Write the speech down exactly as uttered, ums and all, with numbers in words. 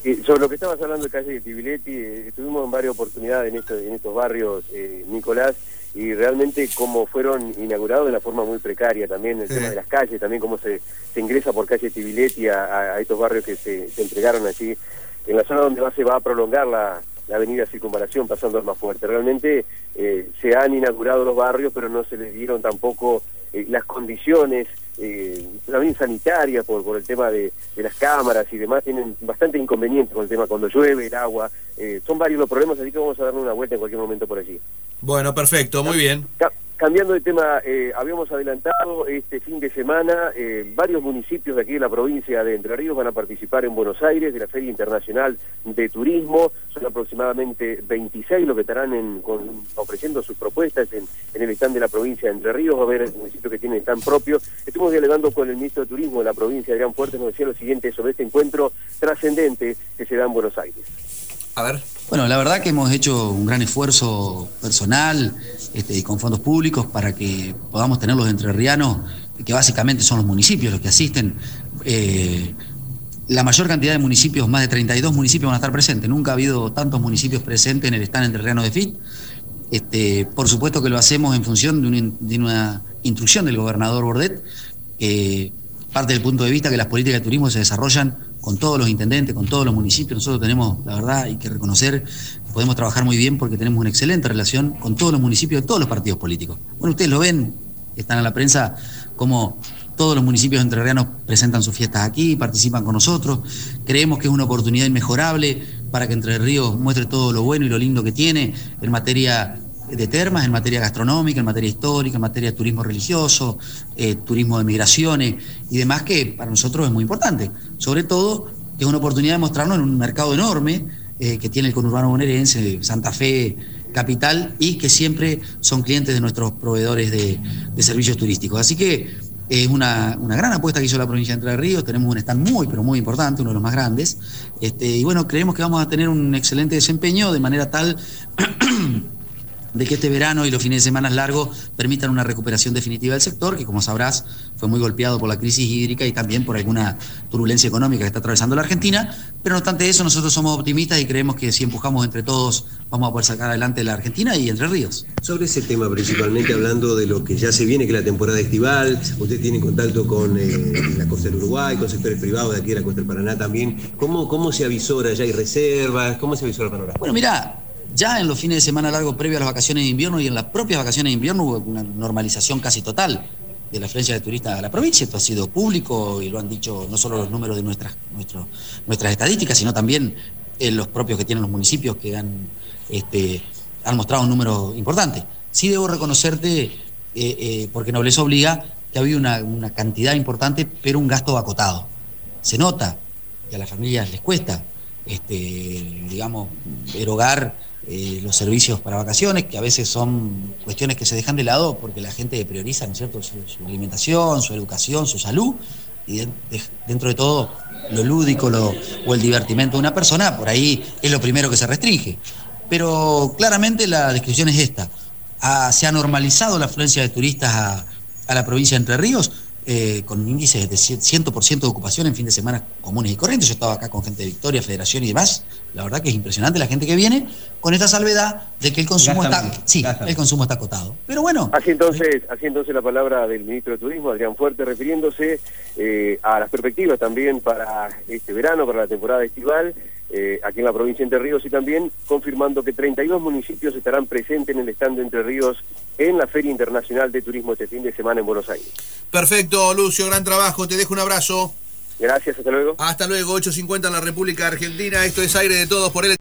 Eh, sobre lo que estabas hablando de calle de Tibiletti, eh, estuvimos en varias oportunidades en, esto, en estos barrios, eh, Nicolás, y realmente cómo fueron inaugurados de una forma muy precaria también, el sí. tema de las calles, también cómo se, se ingresa por calle Tibiletti a, a, a estos barrios que se, se entregaron allí, en la zona donde va, se va a prolongar la, la avenida Circunvalación, pasando al más fuerte. Realmente eh, se han inaugurado los barrios, pero no se les dieron tampoco eh, las condiciones, eh, también sanitarias, por, por el tema de, de las cámaras y demás, tienen bastante inconvenientes con el tema cuando llueve, el agua, eh, son varios los problemas, así que vamos a darle una vuelta en cualquier momento por allí. Bueno, perfecto, muy bien. Cambiando de tema, eh, habíamos adelantado este fin de semana, eh, varios municipios de aquí de la provincia de Entre Ríos van a participar en Buenos Aires de la Feria Internacional de Turismo. Son aproximadamente veintiséis los que estarán en, con, ofreciendo sus propuestas en, en el stand de la provincia de Entre Ríos. Va a haber municipios que tienen stand propio. Estuvimos dialogando con el ministro de Turismo de la provincia, Adrián Fuertes, nos decía lo siguiente sobre este encuentro trascendente que se da en Buenos Aires. A ver. Bueno, la verdad que hemos hecho un gran esfuerzo personal este, y con fondos públicos para que podamos tener los entrerrianos, que básicamente son los municipios los que asisten. Eh, la mayor cantidad de municipios, más de treinta y dos municipios van a estar presentes. Nunca ha habido tantos municipios presentes en el stand entrerriano de F I T. Este, por supuesto que lo hacemos en función de una, de una instrucción del gobernador Bordet, que parte del punto de vista que las políticas de turismo se desarrollan con todos los intendentes, con todos los municipios. Nosotros tenemos, la verdad, hay que reconocer, podemos trabajar muy bien porque tenemos una excelente relación con todos los municipios de todos los partidos políticos. Bueno, ustedes lo ven, están en la prensa, como todos los municipios entrerrianos presentan sus fiestas aquí, participan con nosotros. Creemos que es una oportunidad inmejorable para que Entre Ríos muestre todo lo bueno y lo lindo que tiene en materia de termas, en materia gastronómica, en materia histórica, en materia de turismo religioso, eh, turismo de migraciones y demás, que para nosotros es muy importante. Sobre todo, es una oportunidad de mostrarnos en un mercado enorme eh, que tiene el conurbano bonaerense, Santa Fe, capital, y que siempre son clientes de nuestros proveedores de, de servicios turísticos. Así que es una, una gran apuesta que hizo la provincia de Entre Ríos. Tenemos un stand muy, pero muy importante, uno de los más grandes. Este, y bueno, creemos que vamos a tener un excelente desempeño, de manera tal de que este verano y los fines de semana largos permitan una recuperación definitiva del sector, que como sabrás fue muy golpeado por la crisis hídrica y también por alguna turbulencia económica que está atravesando la Argentina. Pero no obstante eso, nosotros somos optimistas y creemos que si empujamos entre todos vamos a poder sacar adelante la Argentina y Entre Ríos. Sobre ese tema, principalmente hablando de lo que ya se viene, que es la temporada estival, usted tiene contacto con eh, la costa del Uruguay, con sectores privados de aquí de la costa del Paraná también. ¿Cómo, cómo se avisora? ¿Ya hay reservas? ¿Cómo se avisora el panorama? Bueno, mirá, ya en los fines de semana largos previos a las vacaciones de invierno y en las propias vacaciones de invierno hubo una normalización casi total de la afluencia de turistas a la provincia. Esto ha sido público y lo han dicho no solo los números de nuestras, nuestro, nuestras estadísticas, sino también eh, los propios que tienen los municipios, que han, este, han mostrado un número importante. Sí debo reconocerte, eh, eh, porque Nobleza obliga, que ha habido una, una cantidad importante, pero un gasto acotado. Se nota que a las familias les cuesta, este, digamos, erogar Eh, los servicios para vacaciones, que a veces son cuestiones que se dejan de lado porque la gente prioriza, ¿no es cierto?, su, su alimentación, su educación, su salud, y de, de, dentro de todo lo lúdico lo, o el divertimento de una persona, por ahí es lo primero que se restringe. Pero claramente la descripción es esta. Ha, se ha normalizado la afluencia de turistas a, a la provincia de Entre Ríos, Eh, con índices de cien por ciento de ocupación en fin de semana comunes y corrientes. Yo estaba acá con gente de Victoria, Federación y demás. La verdad que es impresionante la gente que viene, con esta salvedad de que el consumo está, está sí, está. el consumo está acotado. Pero bueno. Así entonces, así entonces la palabra del ministro de Turismo, Adrián Fuertes, refiriéndose eh, a las perspectivas también para este verano, para la temporada estival, eh, aquí en la provincia de Entre Ríos, y también confirmando que treinta y dos municipios estarán presentes en el stand de Entre Ríos en la Feria Internacional de Turismo este fin de semana en Buenos Aires. Perfecto, Lucio, gran trabajo, te dejo un abrazo. Gracias, hasta luego. Hasta luego, ocho cincuenta en la República Argentina, esto es Aire de Todos por él.